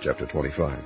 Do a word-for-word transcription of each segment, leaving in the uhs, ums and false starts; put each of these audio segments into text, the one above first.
Chapter twenty-five.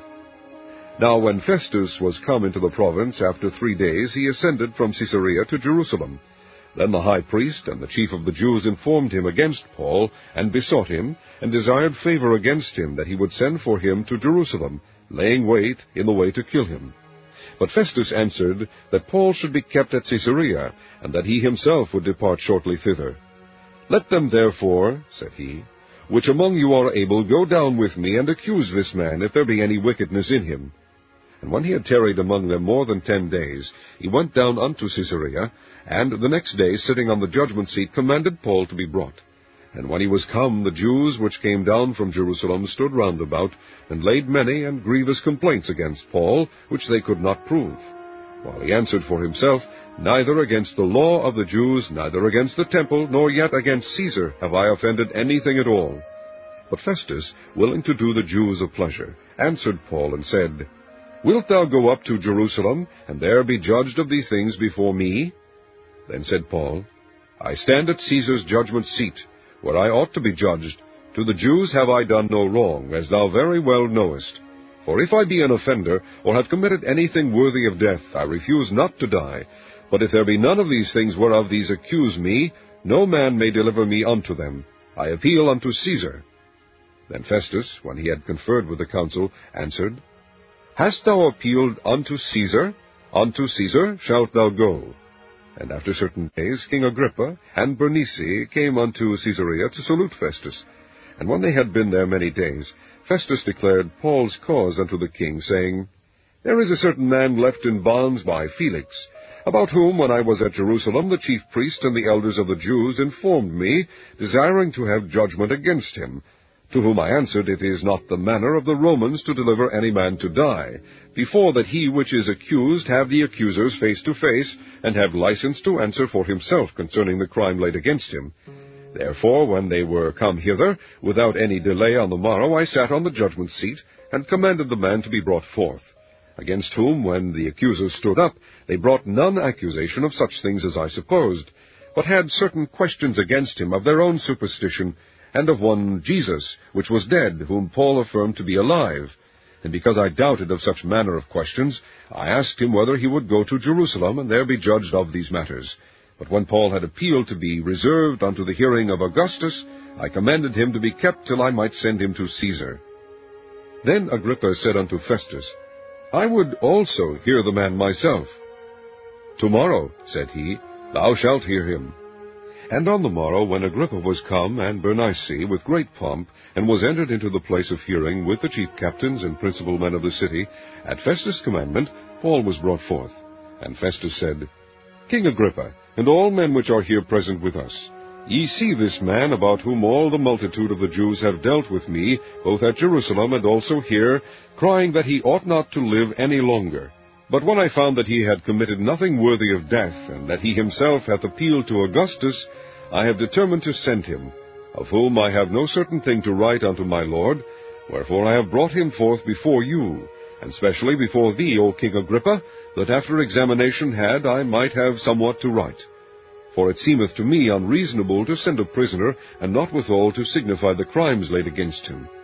Now when Festus was come into the province after three days, he ascended from Caesarea to Jerusalem. Then the high priest and the chief of the Jews informed him against Paul, and besought him, and desired favor against him, that he would send for him to Jerusalem, laying wait in the way to kill him. But Festus answered that Paul should be kept at Caesarea, and that he himself would depart shortly thither. Let them therefore, said he, which among you are able, go down with me, and accuse this man, if there be any wickedness in him. And when he had tarried among them more than ten days, he went down unto Caesarea, and the next day, sitting on the judgment seat, commanded Paul to be brought. And when he was come, the Jews which came down from Jerusalem stood round about, and laid many and grievous complaints against Paul, which they could not prove. While he answered for himself, Neither against the law of the Jews, neither against the temple, nor yet against Caesar have I offended anything at all. But Festus, willing to do the Jews a pleasure, answered Paul, and said, Wilt thou go up to Jerusalem, and there be judged of these things before me? Then said Paul, I stand at Caesar's judgment seat, where I ought to be judged. To the Jews have I done no wrong, as thou very well knowest. For if I be an offender, or have committed anything worthy of death, I refuse not to die. But if there be none of these things whereof these accuse me, no man may deliver me unto them. I appeal unto Caesar. Then Festus, when he had conferred with the council, answered, Hast thou appealed unto Caesar? Unto Caesar shalt thou go. And after certain days King Agrippa and Bernice came unto Caesarea to salute Festus. And when they had been there many days, Festus declared Paul's cause unto the king, saying, There is a certain man left in bonds by Felix, about whom, when I was at Jerusalem, the chief priest and the elders of the Jews informed me, desiring to have judgment against him. To whom I answered, It is not the manner of the Romans to deliver any man to die, before that he which is accused have the accusers face to face, and have license to answer for himself concerning the crime laid against him. Therefore, when they were come hither, without any delay on the morrow, I sat on the judgment seat, and commanded the man to be brought forth. Against whom, when the accusers stood up, they brought none accusation of such things as I supposed, but had certain questions against him of their own superstition, and of one Jesus, which was dead, whom Paul affirmed to be alive. And because I doubted of such manner of questions, I asked him whether he would go to Jerusalem, and there be judged of these matters. But when Paul had appealed to be reserved unto the hearing of Augustus, I commanded him to be kept till I might send him to Caesar. Then Agrippa said unto Festus, I would also hear the man myself. Tomorrow, said he, thou shalt hear him. And on the morrow, when Agrippa was come, and Bernice, with great pomp, and was entered into the place of hearing with the chief captains and principal men of the city, at Festus' commandment, Paul was brought forth. And Festus said, King Agrippa, and all men which are here present with us, ye see this man, about whom all the multitude of the Jews have dealt with me, both at Jerusalem and also here, crying that he ought not to live any longer. But when I found that he had committed nothing worthy of death, and that he himself hath appealed to Augustus, I have determined to send him, of whom I have no certain thing to write unto my lord, wherefore I have brought him forth before you, and specially before thee, O King Agrippa, that after examination had I might have somewhat to write. For it seemeth to me unreasonable to send a prisoner, and not withal to signify the crimes laid against him.